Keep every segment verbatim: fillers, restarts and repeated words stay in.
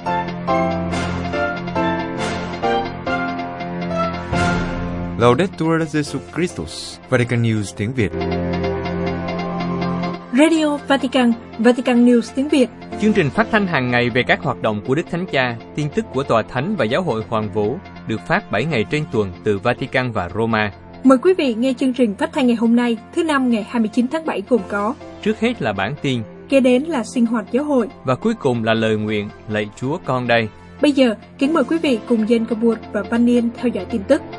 Laudetur Jesus Christus, Vatican News tiếng Việt. Radio Vatican, Vatican News tiếng Việt. Chương trình phát thanh hàng ngày về các hoạt động của Đức Thánh Cha, tin tức của Tòa Thánh và Giáo hội Hoàng Vũ được phát bảy ngày trên tuần từ Vatican và Roma. Mời quý vị nghe chương trình phát thanh ngày hôm nay, thứ năm ngày hai mươi chín tháng bảy gồm có: trước hết là bản tin, kế đến là sinh hoạt giáo hội và cuối cùng là lời nguyện lạy Chúa con đây. Bây giờ, kính mời quý vị cùng Jen Kabur và Văn Niên theo dõi tin tức.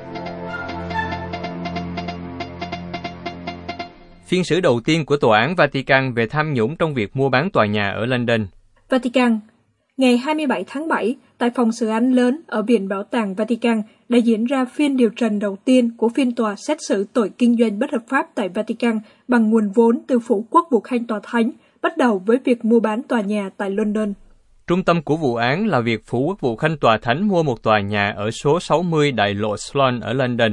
Phiên xử đầu tiên của Tòa án Vatican về tham nhũng trong việc mua bán tòa nhà ở London. Vatican. Ngày hai mươi bảy tháng bảy, tại phòng xử án lớn ở Viện Bảo tàng Vatican đã diễn ra phiên điều trần đầu tiên của phiên tòa xét xử tội kinh doanh bất hợp pháp tại Vatican bằng nguồn vốn từ Phủ Quốc vụ Khanh Tòa Thánh, bắt đầu với việc mua bán tòa nhà tại London. Trung tâm của vụ án là việc Phủ Quốc vụ Khanh Tòa Thánh mua một tòa nhà ở số sáu mươi Đại lộ Sloane ở London.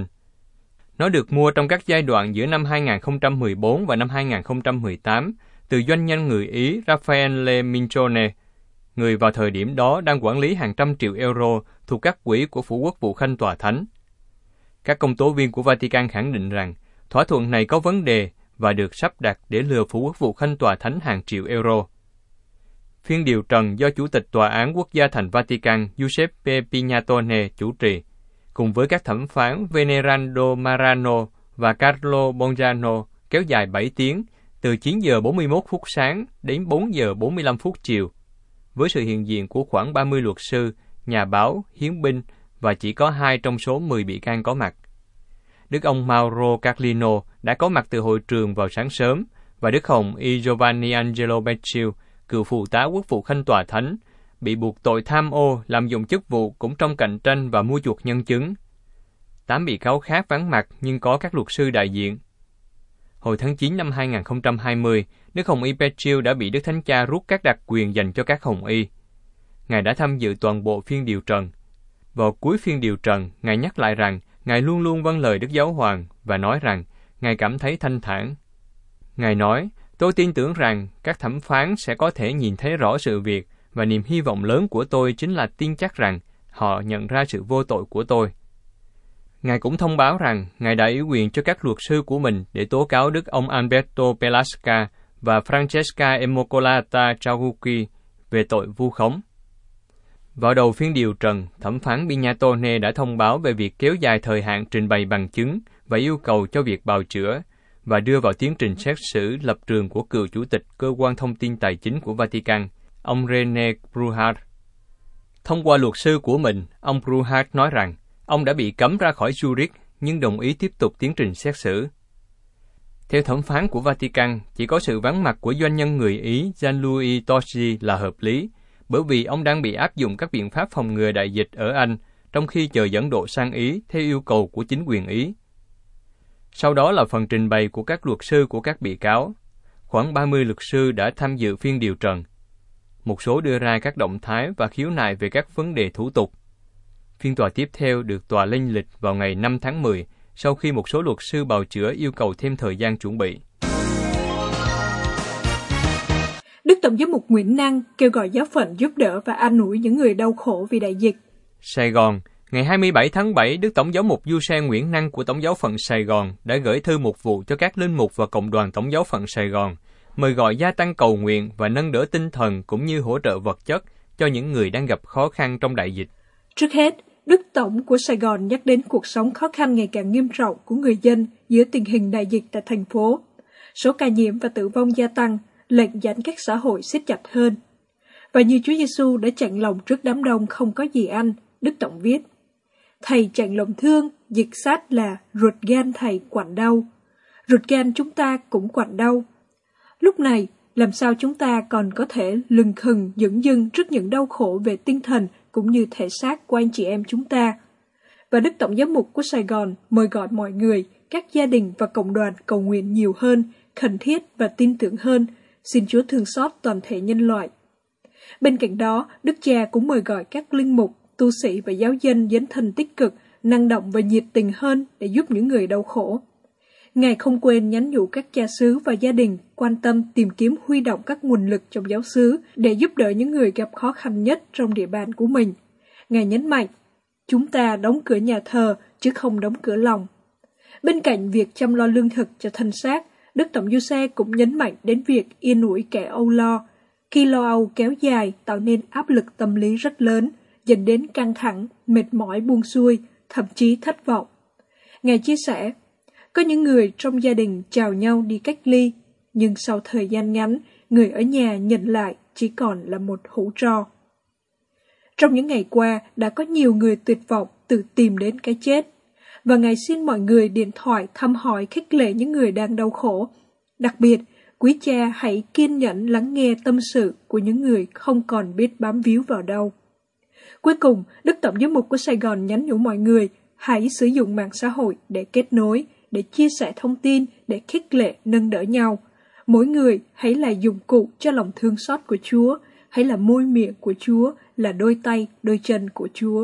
Nó được mua trong các giai đoạn giữa năm hai nghìn không trăm mười bốn và năm hai nghìn không trăm mười tám từ doanh nhân người Ý Raffaele Mincione, người vào thời điểm đó đang quản lý hàng trăm triệu euro thuộc các quỹ của Phủ Quốc vụ Khanh Tòa Thánh. Các công tố viên của Vatican khẳng định rằng thỏa thuận này có vấn đề và được sắp đặt để lừa Phủ Quốc vụ Khanh Tòa Thánh hàng triệu euro. Phiên điều trần do Chủ tịch Tòa án Quốc gia thành Vatican Giuseppe Pignatone chủ trì, cùng với các thẩm phán Venerando Marano và Carlo Bongiano kéo dài bảy tiếng, từ chín giờ bốn mươi mốt phút sáng đến bốn giờ bốn mươi lăm phút chiều, với sự hiện diện của khoảng ba mươi luật sư, nhà báo, hiến binh và chỉ có hai trong số mười bị can có mặt. Đức ông Mauro Carlino đã có mặt từ hội trường vào sáng sớm, và Đức Hồng Y Giovanni Angelo Becciu, cựu phụ tá Quốc vụ Khanh Tòa Thánh, bị buộc tội tham ô, lạm dụng chức vụ cũng trong cạnh tranh và mua chuộc nhân chứng. Tám bị cáo khác vắng mặt nhưng có các luật sư đại diện. Hồi tháng chín năm hai nghìn không trăm hai mươi, Đức Hồng Y Becciu đã bị Đức Thánh Cha rút các đặc quyền dành cho các Hồng Y. Ngài đã tham dự toàn bộ phiên điều trần. Vào cuối phiên điều trần, Ngài nhắc lại rằng Ngài luôn luôn vâng lời Đức Giáo Hoàng và nói rằng Ngài cảm thấy thanh thản. Ngài nói, tôi tin tưởng rằng các thẩm phán sẽ có thể nhìn thấy rõ sự việc, và niềm hy vọng lớn của tôi chính là tin chắc rằng họ nhận ra sự vô tội của tôi. Ngài cũng thông báo rằng Ngài đã ủy quyền cho các luật sư của mình để tố cáo Đức ông Alberto Pelasca và Francesca Immacolata Ciauchi về tội vu khống. Vào đầu phiên điều trần, thẩm phán Pignatone đã thông báo về việc kéo dài thời hạn trình bày bằng chứng và yêu cầu cho việc bào chữa, và đưa vào tiến trình xét xử lập trường của cựu chủ tịch Cơ quan Thông tin Tài chính của Vatican, ông René Bruhart. Thông qua luật sư của mình, ông Bruhart nói rằng ông đã bị cấm ra khỏi Zurich nhưng đồng ý tiếp tục tiến trình xét xử. Theo thẩm phán của Vatican, chỉ có sự vắng mặt của doanh nhân người Ý Gianluigi Tozzi là hợp lý, bởi vì ông đang bị áp dụng các biện pháp phòng ngừa đại dịch ở Anh, trong khi chờ dẫn độ sang Ý theo yêu cầu của chính quyền Ý. Sau đó là phần trình bày của các luật sư của các bị cáo. Khoảng ba mươi luật sư đã tham dự phiên điều trần. Một số đưa ra các động thái và khiếu nại về các vấn đề thủ tục. Phiên tòa tiếp theo được tòa lên lịch vào ngày năm tháng mười, sau khi một số luật sư bào chữa yêu cầu thêm thời gian chuẩn bị. Đức Tổng giám mục Nguyễn Năng kêu gọi giáo phận giúp đỡ và an ủi những người đau khổ vì đại dịch. Sài Gòn, ngày hai mươi bảy tháng bảy, Đức Tổng giáo mục Giuse Nguyễn Năng của Tổng giáo phận Sài Gòn đã gửi thư mục vụ cho các linh mục và cộng đoàn Tổng giáo phận Sài Gòn, mời gọi gia tăng cầu nguyện và nâng đỡ tinh thần cũng như hỗ trợ vật chất cho những người đang gặp khó khăn trong đại dịch. Trước hết, Đức Tổng của Sài Gòn nhắc đến cuộc sống khó khăn ngày càng nghiêm trọng của người dân giữa tình hình đại dịch tại thành phố. Số ca nhiễm và tử vong gia tăng, lệnh giãn cách xã hội siết chặt hơn. Và như Chúa Giêsu đã chạnh lòng trước đám đông không có gì ăn, Đức Tổng viết: Thầy chạnh lòng thương, dịch sát là ruột gan thầy quặn đau. Ruột gan chúng ta cũng quặn đau. Lúc này, làm sao chúng ta còn có thể lừng khừng dửng dưng trước những đau khổ về tinh thần cũng như thể xác của anh chị em chúng ta? Và Đức Tổng giám mục của Sài Gòn mời gọi mọi người, các gia đình và cộng đoàn cầu nguyện nhiều hơn, khẩn thiết và tin tưởng hơn, xin Chúa thương xót toàn thể nhân loại. Bên cạnh đó, Đức Cha cũng mời gọi các linh mục, tu sĩ và giáo dân dấn thân tích cực, năng động và nhiệt tình hơn để giúp những người đau khổ. Ngài không quên nhắn nhủ các cha xứ và gia đình quan tâm tìm kiếm huy động các nguồn lực trong giáo xứ để giúp đỡ những người gặp khó khăn nhất trong địa bàn của mình. Ngài nhấn mạnh, chúng ta đóng cửa nhà thờ chứ không đóng cửa lòng. Bên cạnh việc chăm lo lương thực cho thân xác, Đức Tổng giê xu cũng nhấn mạnh đến việc yên ủi kẻ âu lo. Khi lo âu kéo dài tạo nên áp lực tâm lý rất lớn, dẫn đến căng thẳng, mệt mỏi buông xuôi, thậm chí thất vọng. Ngài chia sẻ, có những người trong gia đình chào nhau đi cách ly, nhưng sau thời gian ngắn, người ở nhà nhận lại chỉ còn là một hũ tro. Trong những ngày qua, đã có nhiều người tuyệt vọng tự tìm đến cái chết, và Ngài xin mọi người điện thoại thăm hỏi khích lệ những người đang đau khổ. Đặc biệt, quý cha hãy kiên nhẫn lắng nghe tâm sự của những người không còn biết bám víu vào đâu. Cuối cùng, Đức Tổng giám mục của Sài Gòn nhắn nhủ mọi người hãy sử dụng mạng xã hội để kết nối, để chia sẻ thông tin, để khích lệ, nâng đỡ nhau. Mỗi người hãy là dụng cụ cho lòng thương xót của Chúa, hãy là môi miệng của Chúa, là đôi tay, đôi chân của Chúa.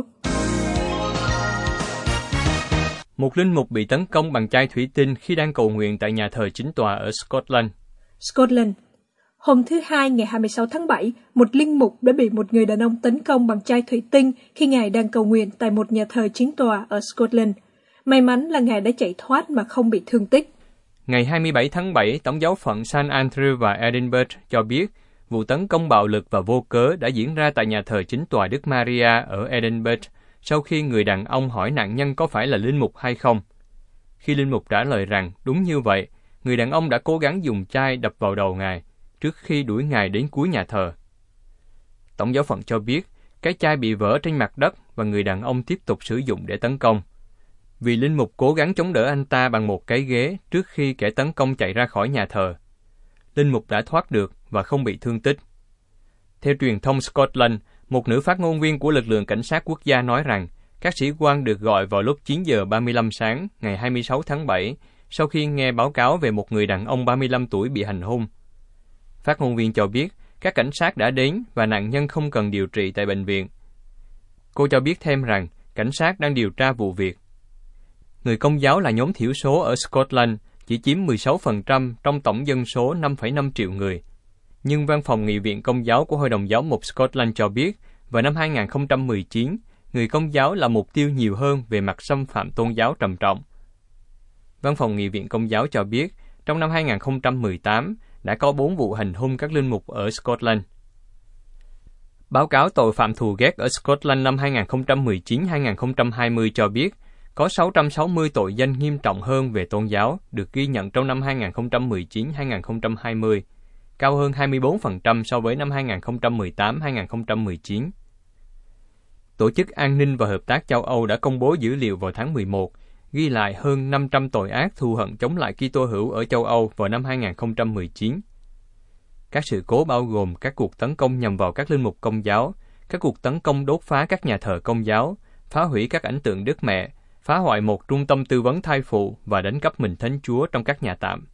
Một linh mục bị tấn công bằng chai thủy tinh khi đang cầu nguyện tại nhà thờ chính tòa ở Scotland. Scotland. Hôm thứ Hai ngày hai mươi sáu tháng bảy, một linh mục đã bị một người đàn ông tấn công bằng chai thủy tinh khi Ngài đang cầu nguyện tại một nhà thờ chính tòa ở Scotland. May mắn là Ngài đã chạy thoát mà không bị thương tích. Ngày hai mươi bảy tháng bảy, Tổng giáo phận Saint Andrew và Edinburgh cho biết vụ tấn công bạo lực và vô cớ đã diễn ra tại nhà thờ chính tòa Đức Maria ở Edinburgh sau khi người đàn ông hỏi nạn nhân có phải là linh mục hay không. Khi linh mục trả lời rằng đúng như vậy, người đàn ông đã cố gắng dùng chai đập vào đầu Ngài trước khi đuổi Ngài đến cuối nhà thờ. Tổng giáo phận cho biết cái chai bị vỡ trên mặt đất và người đàn ông tiếp tục sử dụng để tấn công. Vì linh mục cố gắng chống đỡ anh ta bằng một cái ghế trước khi kẻ tấn công chạy ra khỏi nhà thờ. Linh mục đã thoát được và không bị thương tích. Theo truyền thông Scotland, một nữ phát ngôn viên của lực lượng cảnh sát quốc gia nói rằng các sĩ quan được gọi vào lúc chín giờ ba mươi lăm sáng ngày hai mươi sáu tháng bảy sau khi nghe báo cáo về một người đàn ông ba mươi lăm tuổi bị hành hung. Phát ngôn viên cho biết các cảnh sát đã đến và nạn nhân không cần điều trị tại bệnh viện. Cô cho biết thêm rằng cảnh sát đang điều tra vụ việc. Người Công giáo là nhóm thiểu số ở Scotland, chỉ chiếm mười sáu phần trăm trong tổng dân số năm phẩy năm triệu người. Nhưng Văn phòng Nghị viện Công giáo của Hội đồng Giáo mục Scotland cho biết, vào năm hai không một chín, người Công giáo là mục tiêu nhiều hơn về mặt xâm phạm tôn giáo trầm trọng. Văn phòng Nghị viện Công giáo cho biết, trong năm hai không một tám, đã có bốn vụ hành hung các linh mục ở Scotland. Báo cáo tội phạm thù ghét ở Scotland năm hai không một chín đến hai không hai không cho biết, có sáu trăm sáu mươi tội danh nghiêm trọng hơn về tôn giáo được ghi nhận trong năm hai không một chín đến hai không hai không, cao hơn hai mươi bốn phần trăm so với năm hai không một tám đến hai không một chín. Tổ chức An ninh và Hợp tác châu Âu đã công bố dữ liệu vào tháng mười một, ghi lại hơn năm trăm tội ác thù hận chống lại Kitô hữu ở châu Âu vào năm hai không một chín. Các sự cố bao gồm các cuộc tấn công nhằm vào các linh mục Công giáo, các cuộc tấn công đốt phá các nhà thờ Công giáo, phá hủy các ảnh tượng Đức Mẹ, phá hoại một trung tâm tư vấn thai phụ và đánh cắp mình Thánh Chúa trong các nhà tạm.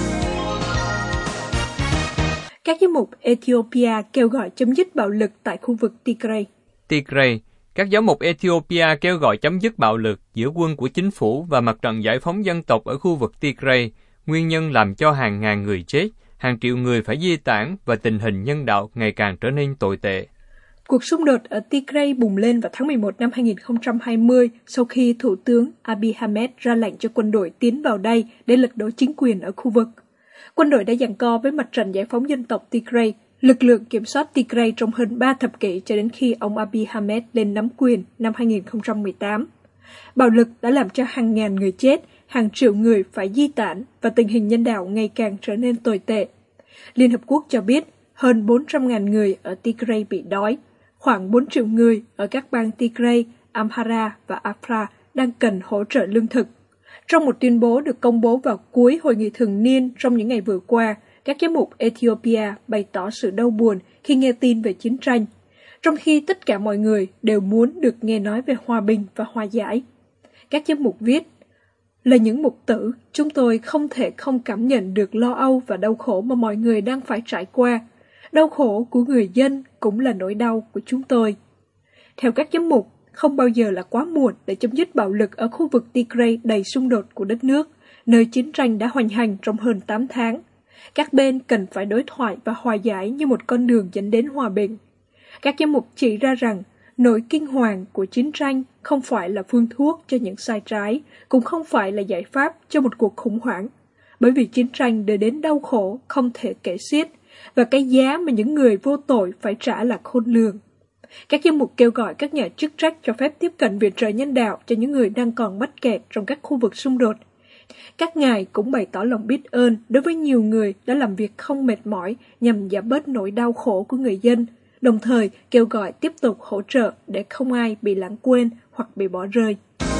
Các giám mục Ethiopia kêu gọi chấm dứt bạo lực tại khu vực Tigray. Tigray, các giám mục Ethiopia kêu gọi chấm dứt bạo lực giữa quân của chính phủ và mặt trận giải phóng dân tộc ở khu vực Tigray, nguyên nhân làm cho hàng ngàn người chết, hàng triệu người phải di tản và tình hình nhân đạo ngày càng trở nên tồi tệ. Cuộc xung đột ở Tigray bùng lên vào tháng mười một năm hai không hai không sau khi Thủ tướng Abiy Ahmed ra lệnh cho quân đội tiến vào đây để lật đổ chính quyền ở khu vực. Quân đội đã giằng co với mặt trận giải phóng dân tộc Tigray, lực lượng kiểm soát Tigray trong hơn ba thập kỷ cho đến khi ông Abiy Ahmed lên nắm quyền năm hai không một tám. Bạo lực đã làm cho hàng ngàn người chết, hàng triệu người phải di tản và tình hình nhân đạo ngày càng trở nên tồi tệ. Liên Hợp Quốc cho biết hơn bốn trăm nghìn người ở Tigray bị đói, khoảng bốn triệu người ở các bang Tigray, Amhara và Afar đang cần hỗ trợ lương thực. Trong một tuyên bố được công bố vào cuối hội nghị thường niên trong những ngày vừa qua, các giám mục Ethiopia bày tỏ sự đau buồn khi nghe tin về chiến tranh, trong khi tất cả mọi người đều muốn được nghe nói về hòa bình và hòa giải. Các giám mục viết, là những mục tử, chúng tôi không thể không cảm nhận được lo âu và đau khổ mà mọi người đang phải trải qua. Đau khổ của người dân cũng là nỗi đau của chúng tôi. Theo các giám mục, không bao giờ là quá muộn để chấm dứt bạo lực ở khu vực Tigray đầy xung đột của đất nước, nơi chiến tranh đã hoành hành trong hơn tám tháng. Các bên cần phải đối thoại và hòa giải như một con đường dẫn đến hòa bình. Các giám mục chỉ ra rằng nỗi kinh hoàng của chiến tranh không phải là phương thuốc cho những sai trái, cũng không phải là giải pháp cho một cuộc khủng hoảng, bởi vì chiến tranh đưa đến đau khổ không thể kể xiết, và cái giá mà những người vô tội phải trả là khôn lường. Các giám mục kêu gọi các nhà chức trách cho phép tiếp cận viện trợ nhân đạo cho những người đang còn mắc kẹt trong các khu vực xung đột. Các ngài cũng bày tỏ lòng biết ơn đối với nhiều người đã làm việc không mệt mỏi nhằm giảm bớt nỗi đau khổ của người dân, đồng thời kêu gọi tiếp tục hỗ trợ để không ai bị lãng quên hoặc bị bỏ rơi.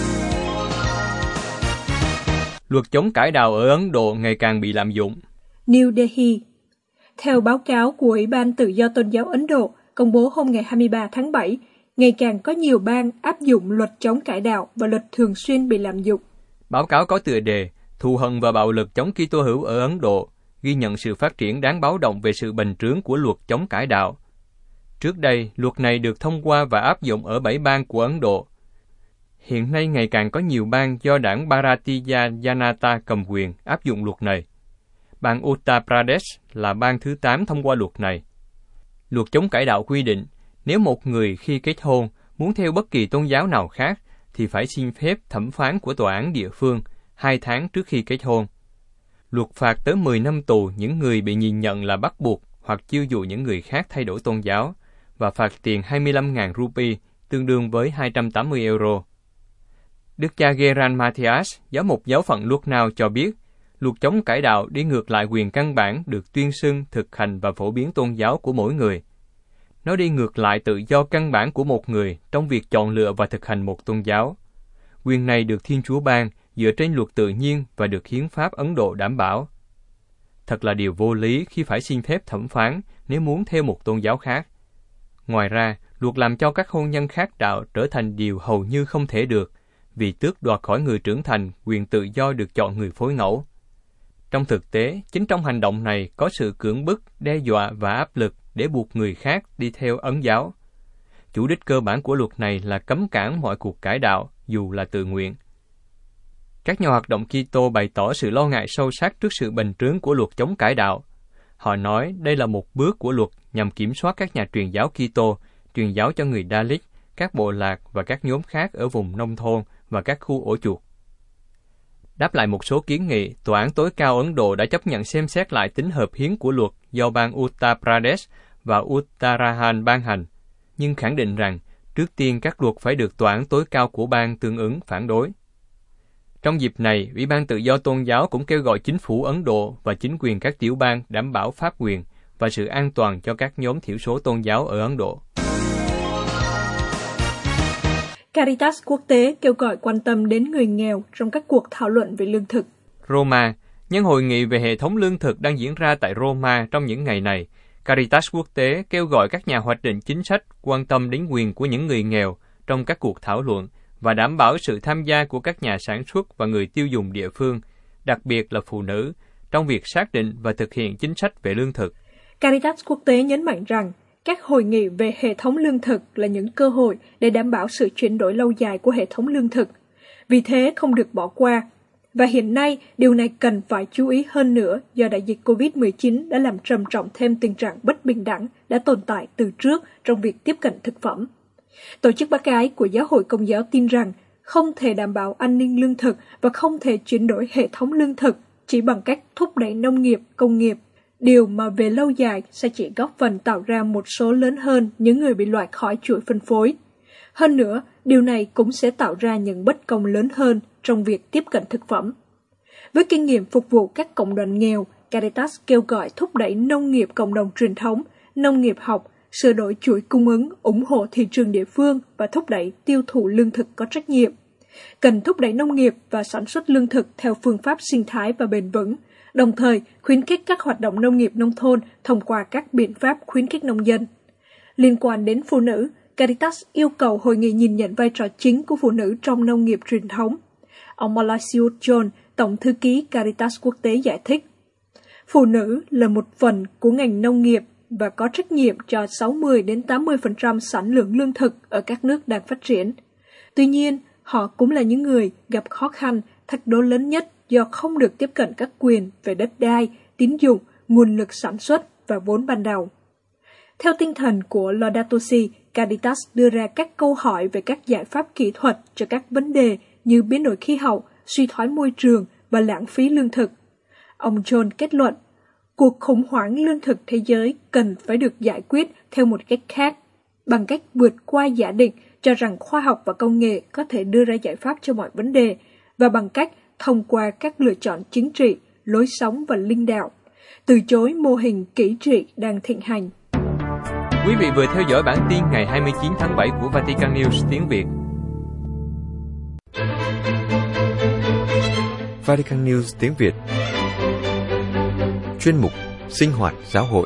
Luật chống cải đạo ở Ấn Độ ngày càng bị lạm dụng. New Delhi. Theo báo cáo của Ủy ban Tự do Tôn giáo Ấn Độ, công bố hôm ngày hai mươi ba tháng bảy, ngày càng có nhiều bang áp dụng luật chống cải đạo và luật thường xuyên bị lạm dụng. Báo cáo có tựa đề Thù hận và bạo lực chống Kitô hữu ở Ấn Độ, ghi nhận sự phát triển đáng báo động về sự bành trướng của luật chống cải đạo. Trước đây, luật này được thông qua và áp dụng ở bảy bang của Ấn Độ. Hiện nay ngày càng có nhiều bang do đảng Bharatiya Janata cầm quyền áp dụng luật này. Bang Uttar Pradesh là bang thứ tám thông qua luật này. Luật chống cải đạo quy định, nếu một người khi kết hôn muốn theo bất kỳ tôn giáo nào khác, thì phải xin phép thẩm phán của tòa án địa phương hai tháng trước khi kết hôn. Luật phạt tới mười năm tù những người bị nhìn nhận là bắt buộc hoặc chiêu dụ những người khác thay đổi tôn giáo, và phạt tiền hai mươi lăm nghìn rupee, tương đương với hai trăm tám mươi euro. Đức cha Geran Matthias, giám mục giáo phận Lucknow cho biết, luật chống cải đạo đi ngược lại quyền căn bản được tuyên xưng, thực hành và phổ biến tôn giáo của mỗi người. Nó đi ngược lại tự do căn bản của một người trong việc chọn lựa và thực hành một tôn giáo. Quyền này được Thiên Chúa ban dựa trên luật tự nhiên và được Hiến pháp Ấn Độ đảm bảo. Thật là điều vô lý khi phải xin phép thẩm phán nếu muốn theo một tôn giáo khác. Ngoài ra, luật làm cho các hôn nhân khác đạo trở thành điều hầu như không thể được, vì tước đoạt khỏi người trưởng thành quyền tự do được chọn người phối ngẫu. Trong thực tế, chính trong hành động này có sự cưỡng bức, đe dọa và áp lực để buộc người khác đi theo Ấn giáo. Chủ đích cơ bản của luật này là cấm cản mọi cuộc cải đạo, dù là tự nguyện. Các nhà hoạt động Kitô bày tỏ sự lo ngại sâu sắc trước sự bành trướng của luật chống cải đạo. Họ nói đây là một bước của luật nhằm kiểm soát các nhà truyền giáo Kitô, truyền giáo cho người Dalit, các bộ lạc và các nhóm khác ở vùng nông thôn và các khu ổ chuột. Đáp lại một số kiến nghị, Tòa án tối cao Ấn Độ đã chấp nhận xem xét lại tính hợp hiến của luật do bang Uttar Pradesh và Uttarakhand ban hành, nhưng khẳng định rằng trước tiên các luật phải được Tòa án tối cao của bang tương ứng phản đối. Trong dịp này, Ủy ban Tự do Tôn giáo cũng kêu gọi chính phủ Ấn Độ và chính quyền các tiểu bang đảm bảo pháp quyền và sự an toàn cho các nhóm thiểu số tôn giáo ở Ấn Độ. Caritas quốc tế kêu gọi quan tâm đến người nghèo trong các cuộc thảo luận về lương thực. Roma, nhân hội nghị về hệ thống lương thực đang diễn ra tại Roma trong những ngày này, Caritas quốc tế kêu gọi các nhà hoạch định chính sách quan tâm đến quyền của những người nghèo trong các cuộc thảo luận và đảm bảo sự tham gia của các nhà sản xuất và người tiêu dùng địa phương, đặc biệt là phụ nữ, trong việc xác định và thực hiện chính sách về lương thực. Caritas quốc tế nhấn mạnh rằng các hội nghị về hệ thống lương thực là những cơ hội để đảm bảo sự chuyển đổi lâu dài của hệ thống lương thực. Vì thế không được bỏ qua. Và hiện nay, điều này cần phải chú ý hơn nữa do đại dịch covid mười chín đã làm trầm trọng thêm tình trạng bất bình đẳng đã tồn tại từ trước trong việc tiếp cận thực phẩm. Tổ chức Bác Ái của Giáo hội Công giáo tin rằng không thể đảm bảo an ninh lương thực và không thể chuyển đổi hệ thống lương thực chỉ bằng cách thúc đẩy nông nghiệp, công nghiệp, điều mà về lâu dài sẽ chỉ góp phần tạo ra một số lớn hơn những người bị loại khỏi chuỗi phân phối. Hơn nữa, điều này cũng sẽ tạo ra những bất công lớn hơn trong việc tiếp cận thực phẩm. Với kinh nghiệm phục vụ các cộng đoàn nghèo, Caritas kêu gọi thúc đẩy nông nghiệp cộng đồng truyền thống, nông nghiệp học, sửa đổi chuỗi cung ứng, ủng hộ thị trường địa phương và thúc đẩy tiêu thụ lương thực có trách nhiệm. Cần thúc đẩy nông nghiệp và sản xuất lương thực theo phương pháp sinh thái và bền vững, đồng thời khuyến khích các hoạt động nông nghiệp nông thôn thông qua các biện pháp khuyến khích nông dân. Liên quan đến phụ nữ, Caritas yêu cầu hội nghị nhìn nhận vai trò chính của phụ nữ trong nông nghiệp truyền thống. Ông Malasiut John, Tổng thư ký Caritas quốc tế giải thích, phụ nữ là một phần của ngành nông nghiệp và có trách nhiệm cho sáu mươi đến tám mươi phần trăm sản lượng lương thực ở các nước đang phát triển. Tuy nhiên, họ cũng là những người gặp khó khăn, thách đố lớn nhất do không được tiếp cận các quyền về đất đai, tín dụng, nguồn lực sản xuất và vốn ban đầu. Theo tinh thần của Laudato Si, Caritas đưa ra các câu hỏi về các giải pháp kỹ thuật cho các vấn đề như biến đổi khí hậu, suy thoái môi trường và lãng phí lương thực. Ông John kết luận, cuộc khủng hoảng lương thực thế giới cần phải được giải quyết theo một cách khác, bằng cách vượt qua giả định cho rằng khoa học và công nghệ có thể đưa ra giải pháp cho mọi vấn đề, và bằng cách thông qua các lựa chọn chính trị, lối sống và linh đạo, từ chối mô hình kỹ trị đang thịnh hành. Quý vị vừa theo dõi bản tin ngày hai mươi chín tháng bảy của Vatican News tiếng Việt. Vatican News tiếng Việt. Chuyên mục Sinh hoạt giáo hội.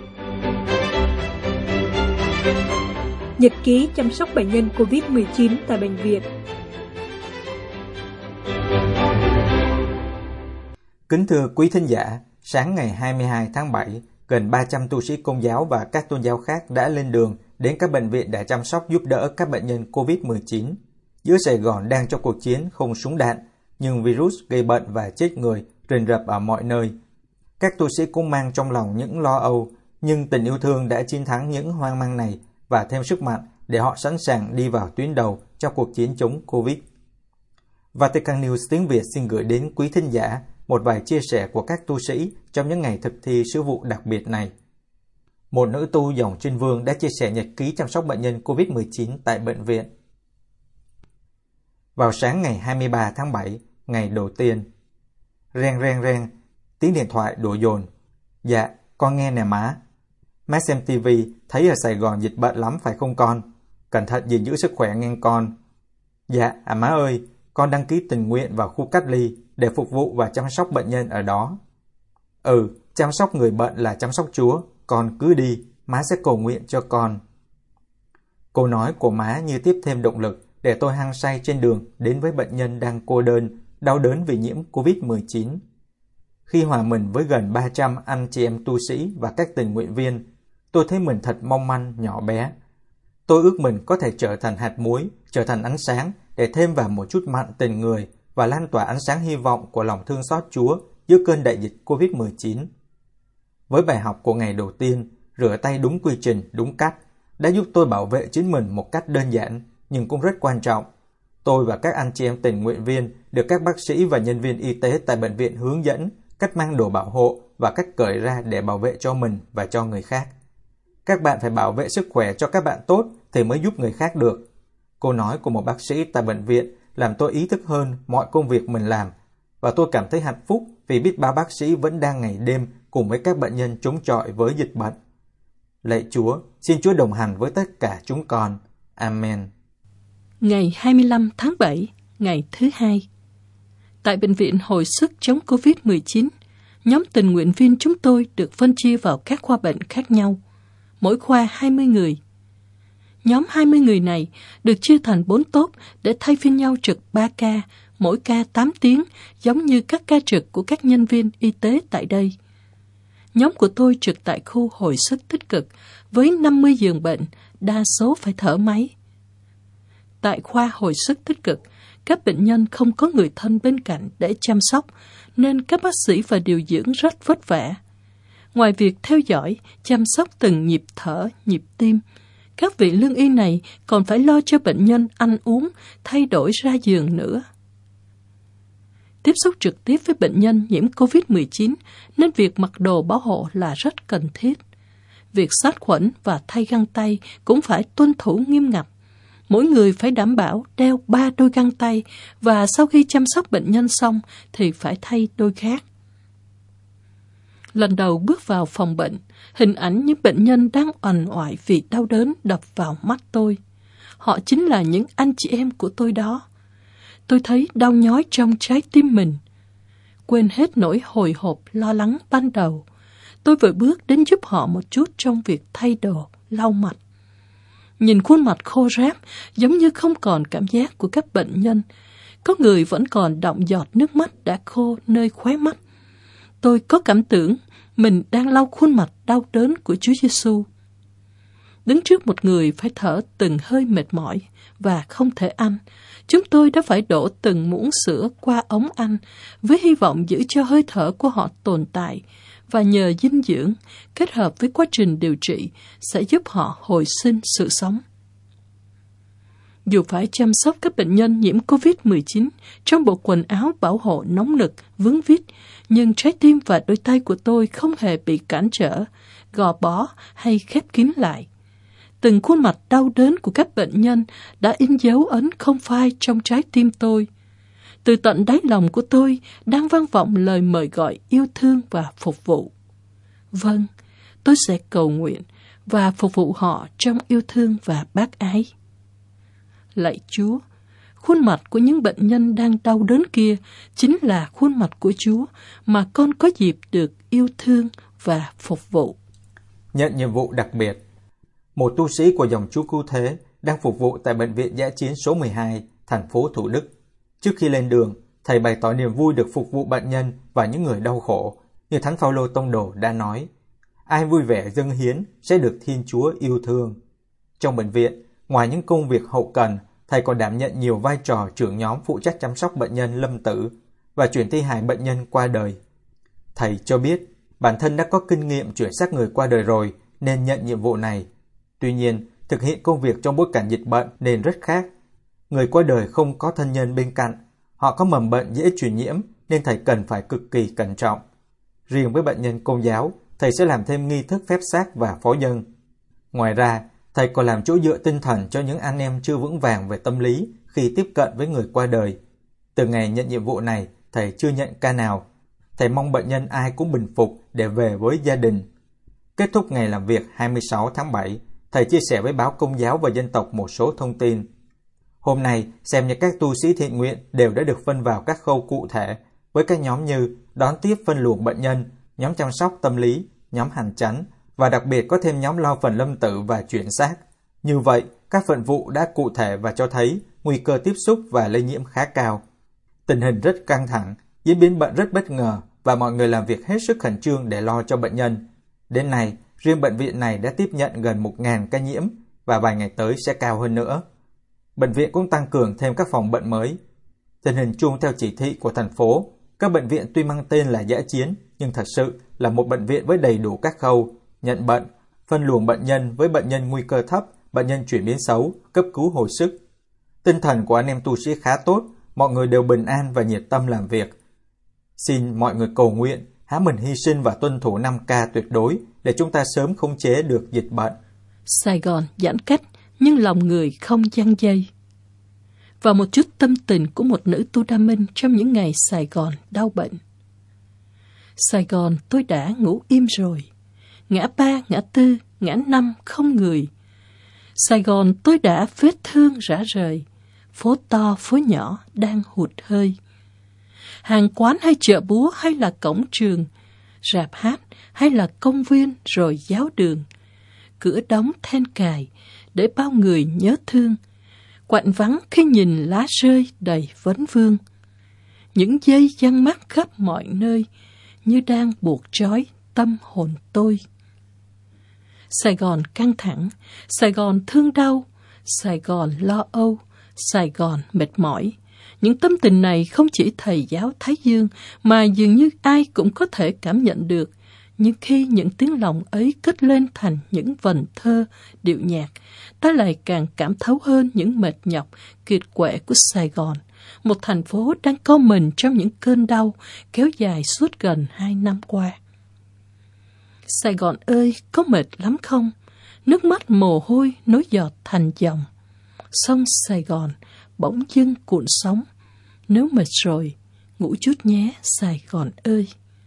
Nhật ký chăm sóc bệnh nhân covid mười chín tại bệnh viện. Kính thưa quý thính giả, sáng ngày hai mươi hai tháng bảy, gần ba trăm tu sĩ Công giáo và các tôn giáo khác đã lên đường đến các bệnh viện để chăm sóc giúp đỡ các bệnh nhân covid mười chín. Giữa Sài Gòn đang trong cuộc chiến không súng đạn, nhưng virus gây bệnh và chết người rình rập ở mọi nơi. Các tu sĩ cũng mang trong lòng những lo âu, nhưng tình yêu thương đã chiến thắng những hoang mang này và thêm sức mạnh để họ sẵn sàng đi vào tuyến đầu trong cuộc chiến chống Covid. Vatican News tiếng Việt xin gửi đến quý thính giả một vài chia sẻ của các tu sĩ trong những ngày thực thi sứ vụ đặc biệt này. Một nữ tu dòng Trinh Vương đã chia sẻ nhật ký chăm sóc bệnh nhân covid mười chín tại bệnh viện. Vào sáng ngày hai mươi ba tháng bảy, ngày đầu tiên, reng reng reng, tiếng điện thoại đổ dồn. Dạ, con nghe nè má. Má xem tivi, thấy ở Sài Gòn dịch bệnh lắm phải không con? Cẩn thận gìn giữ sức khỏe nghe con. Dạ, à má ơi, con đăng ký tình nguyện vào khu cách ly để phục vụ và chăm sóc bệnh nhân ở đó. Ừ, chăm sóc người bệnh là chăm sóc Chúa, con cứ đi, má sẽ cầu nguyện cho con. Câu nói của má như tiếp thêm động lực để tôi hăng say trên đường đến với bệnh nhân đang cô đơn, đau đớn vì nhiễm covid mười chín. Khi hòa mình với gần ba trăm anh chị em tu sĩ và các tình nguyện viên, tôi thấy mình thật mong manh, nhỏ bé. Tôi ước mình có thể trở thành hạt muối, trở thành ánh sáng để thêm vào một chút mặn tình người và lan tỏa ánh sáng hy vọng của lòng thương xót Chúa giữa cơn đại dịch covid mười chín. Với bài học của ngày đầu tiên, rửa tay đúng quy trình, đúng cách, đã giúp tôi bảo vệ chính mình một cách đơn giản nhưng cũng rất quan trọng. Tôi và các anh chị em tình nguyện viên được các bác sĩ và nhân viên y tế tại bệnh viện hướng dẫn cách mang đồ bảo hộ và cách cởi ra để bảo vệ cho mình và cho người khác. Các bạn phải bảo vệ sức khỏe cho các bạn tốt thì mới giúp người khác được. Câu nói của một bác sĩ tại bệnh viện làm tôi ý thức hơn mọi công việc mình làm, và tôi cảm thấy hạnh phúc vì biết bao bác sĩ vẫn đang ngày đêm cùng với các bệnh nhân chống chọi với dịch bệnh. Lạy Chúa, xin Chúa đồng hành với tất cả chúng con. Amen. Ngày hai mươi lăm tháng bảy, ngày thứ hai. Tại Bệnh viện Hồi sức chống covid mười chín, nhóm tình nguyện viên chúng tôi được phân chia vào các khoa bệnh khác nhau, mỗi khoa hai mươi người. Nhóm hai mươi người này được chia thành bốn tốp để thay phiên nhau trực ba ca, mỗi ca tám tiếng, giống như các ca trực của các nhân viên y tế tại đây. Nhóm của tôi trực tại khu hồi sức tích cực với năm mươi giường bệnh, đa số phải thở máy. Tại khoa hồi sức tích cực, các bệnh nhân không có người thân bên cạnh để chăm sóc, nên các bác sĩ và điều dưỡng rất vất vả. Ngoài việc theo dõi, chăm sóc từng nhịp thở, nhịp tim, các vị lương y này còn phải lo cho bệnh nhân ăn uống, thay đổi ra giường nữa. Tiếp xúc trực tiếp với bệnh nhân nhiễm covid mười chín nên việc mặc đồ bảo hộ là rất cần thiết. Việc sát khuẩn và thay găng tay cũng phải tuân thủ nghiêm ngặt. Mỗi người phải đảm bảo đeo ba đôi găng tay và sau khi chăm sóc bệnh nhân xong thì phải thay đôi khác. Lần đầu bước vào phòng bệnh, hình ảnh những bệnh nhân đang uằn oại vì đau đớn đập vào mắt tôi. Họ chính là những anh chị em của tôi đó. Tôi thấy đau nhói trong trái tim mình. Quên hết nỗi hồi hộp lo lắng ban đầu, tôi vội bước đến giúp họ một chút trong việc thay đồ, lau mặt. Nhìn khuôn mặt khô ráp, giống như không còn cảm giác của các bệnh nhân. Có người vẫn còn đọng giọt nước mắt đã khô nơi khóe mắt. Tôi có cảm tưởng mình đang lau khuôn mặt đau đớn của Chúa Giêsu. Đứng trước một người phải thở từng hơi mệt mỏi và không thể ăn, chúng tôi đã phải đổ từng muỗng sữa qua ống ăn với hy vọng giữ cho hơi thở của họ tồn tại và nhờ dinh dưỡng kết hợp với quá trình điều trị sẽ giúp họ hồi sinh sự sống. Dù phải chăm sóc các bệnh nhân nhiễm covid mười chín trong bộ quần áo bảo hộ nóng nực, vướng vít, nhưng trái tim và đôi tay của tôi không hề bị cản trở, gò bó hay khép kín lại. Từng khuôn mặt đau đớn của các bệnh nhân đã in dấu ấn không phai trong trái tim tôi. Từ tận đáy lòng của tôi đang vang vọng lời mời gọi yêu thương và phục vụ. Vâng, tôi sẽ cầu nguyện và phục vụ họ trong yêu thương và bác ái. Lạy Chúa, khuôn mặt của những bệnh nhân đang đau đớn kia chính là khuôn mặt của Chúa mà con có dịp được yêu thương và phục vụ. Nhận nhiệm vụ đặc biệt. Một tu sĩ của dòng Chúa Cứu Thế đang phục vụ tại Bệnh viện Dã chiến số mười hai, thành phố Thủ Đức. Trước khi lên đường, thầy bày tỏ niềm vui được phục vụ bệnh nhân và những người đau khổ. Như Thánh Phaolô Tông Đồ đã nói, ai vui vẻ dâng hiến sẽ được Thiên Chúa yêu thương. Trong bệnh viện, ngoài những công việc hậu cần, thầy còn đảm nhận nhiều vai trò trưởng nhóm phụ trách chăm sóc bệnh nhân lâm tử và chuyển thi hài bệnh nhân qua đời. Thầy cho biết bản thân đã có kinh nghiệm chuyển xác người qua đời rồi nên nhận nhiệm vụ này. Tuy nhiên, thực hiện công việc trong bối cảnh dịch bệnh nên rất khác. Người qua đời không có thân nhân bên cạnh, họ có mầm bệnh dễ truyền nhiễm nên thầy cần phải cực kỳ cẩn trọng. Riêng với bệnh nhân Công giáo, thầy sẽ làm thêm nghi thức phép xác và phó dâng. Ngoài ra, thầy còn làm chỗ dựa tinh thần cho những anh em chưa vững vàng về tâm lý khi tiếp cận với người qua đời. Từ ngày nhận nhiệm vụ này, thầy chưa nhận ca nào. Thầy mong bệnh nhân ai cũng bình phục để về với gia đình. Kết thúc ngày làm việc hai mươi sáu tháng bảy, thầy chia sẻ với báo Công giáo và Dân tộc một số thông tin. Hôm nay, xem như các tu sĩ thiện nguyện đều đã được phân vào các khâu cụ thể với các nhóm như đón tiếp phân luồng bệnh nhân, nhóm chăm sóc tâm lý, nhóm hành chánh và đặc biệt có thêm nhóm lo phần lâm tử và chuyển xác. Như vậy, các phận vụ đã cụ thể và cho thấy nguy cơ tiếp xúc và lây nhiễm khá cao. Tình hình rất căng thẳng, diễn biến bệnh rất bất ngờ và mọi người làm việc hết sức khẩn trương để lo cho bệnh nhân. Đến nay, riêng bệnh viện này đã tiếp nhận gần một nghìn ca nhiễm và vài ngày tới sẽ cao hơn nữa. Bệnh viện cũng tăng cường thêm các phòng bệnh mới. Tình hình chung theo chỉ thị của thành phố, các bệnh viện tuy mang tên là dã chiến nhưng thật sự là một bệnh viện với đầy đủ các khâu nhận bệnh, phân luồng bệnh nhân với bệnh nhân nguy cơ thấp, bệnh nhân chuyển biến xấu, cấp cứu hồi sức. Tinh thần của anh em tu sĩ khá tốt, mọi người đều bình an và nhiệt tâm làm việc. Xin mọi người cầu nguyện, há mình hy sinh và tuân thủ năm K tuyệt đối để chúng ta sớm khống chế được dịch bệnh. Sài Gòn giãn cách nhưng lòng người không giăng dây. Và một chút tâm tình của một nữ tu đa minh trong những ngày Sài Gòn đau bệnh. Sài Gòn tôi đã ngủ im rồi. Ngã ba, ngã tư, ngã năm không người. Sài Gòn tôi đã vết thương rã rời. Phố to, phố nhỏ đang hụt hơi. Hàng quán hay chợ búa hay là cổng trường, rạp hát hay là công viên rồi giáo đường. Cửa đóng then cài để bao người nhớ thương. Quạnh vắng khi nhìn lá rơi đầy vấn vương. Những dây giăng mắc khắp mọi nơi như đang buộc trói tâm hồn tôi. Sài Gòn căng thẳng, Sài Gòn thương đau, Sài Gòn lo âu, Sài Gòn mệt mỏi. Những tâm tình này không chỉ thầy giáo Thái Dương mà dường như ai cũng có thể cảm nhận được. Nhưng khi những tiếng lòng ấy cất lên thành những vần thơ, điệu nhạc, ta lại càng cảm thấu hơn những mệt nhọc, kiệt quệ của Sài Gòn, một thành phố đang co mình trong những cơn đau kéo dài suốt gần hai năm qua. Sài Gòn ơi, có mệt lắm không? Nước mắt mồ hôi nối giọt thành dòng. Sông Sài Gòn bỗng dưng cuộn sóng. Nếu mệt rồi, ngủ chút nhé Sài Gòn ơi.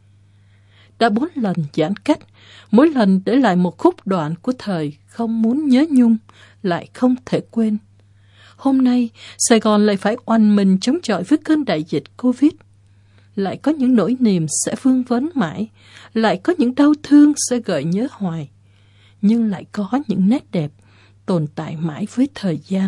Đã bốn lần giãn cách, mỗi lần để lại một khúc đoạn của thời không muốn nhớ nhung, lại không thể quên. Hôm nay, Sài Gòn lại phải oằn mình chống chọi với cơn đại dịch Covid. Lại có những nỗi niềm sẽ vương vấn mãi, lại có những đau thương sẽ gợi nhớ hoài. Nhưng lại có những nét đẹp tồn tại mãi với thời gian.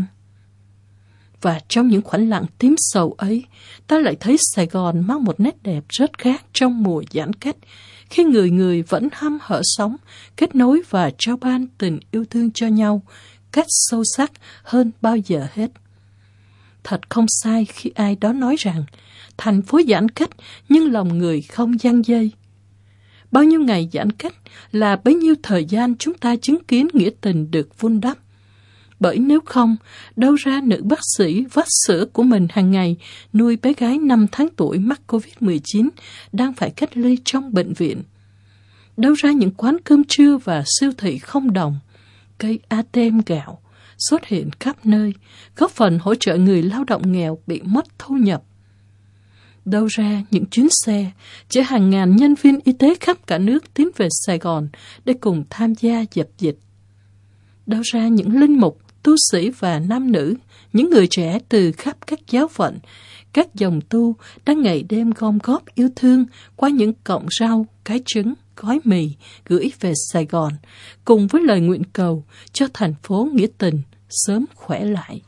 Và trong những khoảnh lặng tím sầu ấy, ta lại thấy Sài Gòn mang một nét đẹp rất khác trong mùa giãn cách, khi người người vẫn hăm hở sống, kết nối và trao ban tình yêu thương cho nhau cách sâu sắc hơn bao giờ hết. Thật không sai khi ai đó nói rằng thành phố giãn cách nhưng lòng người không giăng dây. Bao nhiêu ngày giãn cách là bấy nhiêu thời gian chúng ta chứng kiến nghĩa tình được vun đắp. Bởi nếu không, đâu ra nữ bác sĩ vắt sữa của mình hàng ngày nuôi bé gái năm tháng tuổi mắc covid mười chín đang phải cách ly trong bệnh viện. Đâu ra những quán cơm trưa và siêu thị không đồng, cây a tê em gạo xuất hiện khắp nơi, góp phần hỗ trợ người lao động nghèo bị mất thu nhập. Đâu ra những chuyến xe chở hàng ngàn nhân viên y tế khắp cả nước tiến về Sài Gòn để cùng tham gia dập dịch. Đâu ra những linh mục, tu sĩ và nam nữ, những người trẻ từ khắp các giáo phận, các dòng tu đang ngày đêm gom góp yêu thương qua những cọng rau, cái trứng, gói mì gửi về Sài Gòn, cùng với lời nguyện cầu cho thành phố nghĩa tình sớm khỏe lại.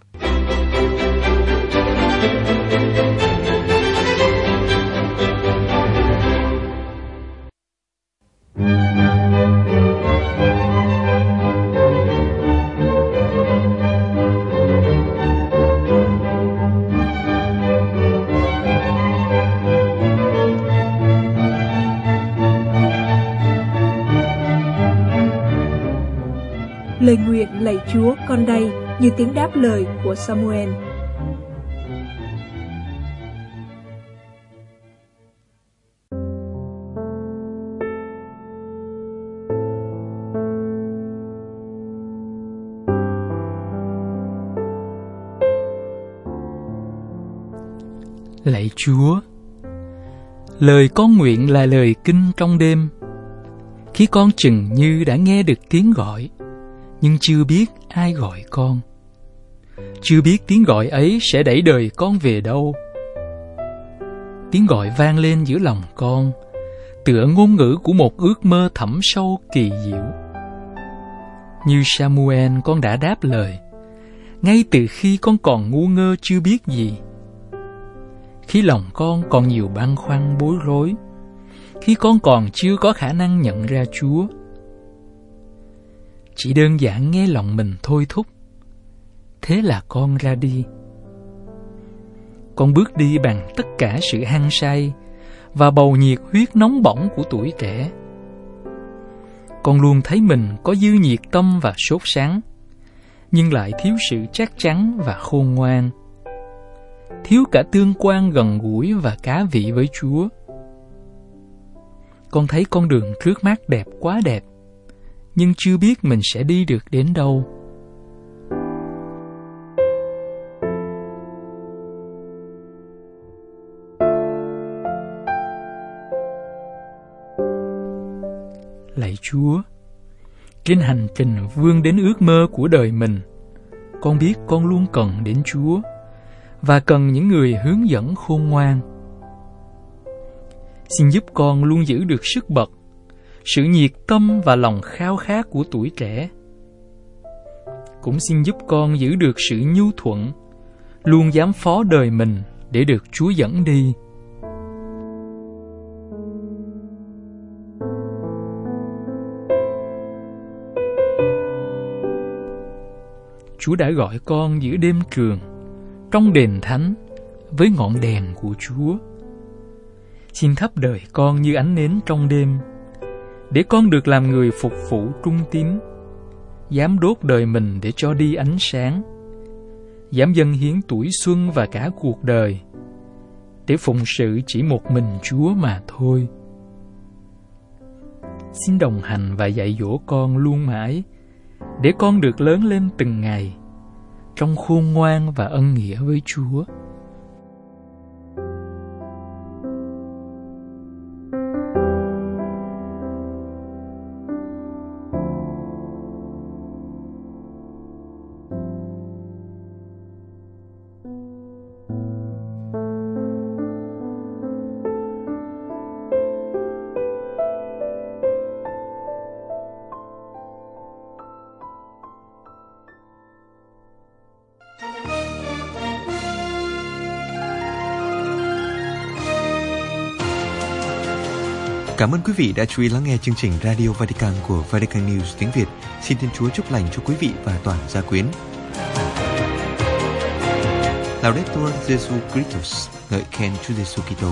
Lời nguyện lạy Chúa con đây như tiếng đáp lời của Samuel. Lạy Chúa, lời con nguyện là lời kinh trong đêm. Khi con chừng như đã nghe được tiếng gọi, nhưng chưa biết ai gọi con. Chưa biết tiếng gọi ấy sẽ đẩy đời con về đâu. Tiếng gọi vang lên giữa lòng con, tựa ngôn ngữ của một ước mơ thẳm sâu kỳ diệu. Như Samuel, con đã đáp lời, ngay từ khi con còn ngu ngơ chưa biết gì. Khi lòng con còn nhiều băn khoăn bối rối, khi con còn chưa có khả năng nhận ra Chúa. Chỉ đơn giản nghe lòng mình thôi thúc. Thế là con ra đi. Con bước đi bằng tất cả sự hăng say và bầu nhiệt huyết nóng bỏng của tuổi trẻ. Con luôn thấy mình có dư nhiệt tâm và sốt sắng, nhưng lại thiếu sự chắc chắn và khôn ngoan. Thiếu cả tương quan gần gũi và cá vị với Chúa. Con thấy con đường trước mắt đẹp quá đẹp, nhưng chưa biết mình sẽ đi được đến đâu. Lạy Chúa, trên hành trình vươn đến ước mơ của đời mình, con biết con luôn cần đến Chúa và cần những người hướng dẫn khôn ngoan. Xin giúp con luôn giữ được sức bật, sự nhiệt tâm và lòng khao khát của tuổi trẻ. Cũng xin giúp con giữ được sự nhu thuận, luôn dám phó đời mình để được Chúa dẫn đi. Chúa đã gọi con giữa đêm trường, trong đền thánh, với ngọn đèn của Chúa. Xin thắp đời con như ánh nến trong đêm, để con được làm người phục vụ trung tín, dám đốt đời mình để cho đi ánh sáng, dám dâng hiến tuổi xuân và cả cuộc đời, để phụng sự chỉ một mình Chúa mà thôi. Xin đồng hành và dạy dỗ con luôn mãi, để con được lớn lên từng ngày, trong khôn ngoan và ân nghĩa với Chúa. Cảm ơn quý vị đã chú ý lắng nghe chương trình Radio Vatican của Vatican News tiếng Việt. Xin Thiên Chúa chúc lành cho quý vị và toàn gia quyến. Laudetur Jesu Christus, ngợi khen Chúa Giêsu Kitô.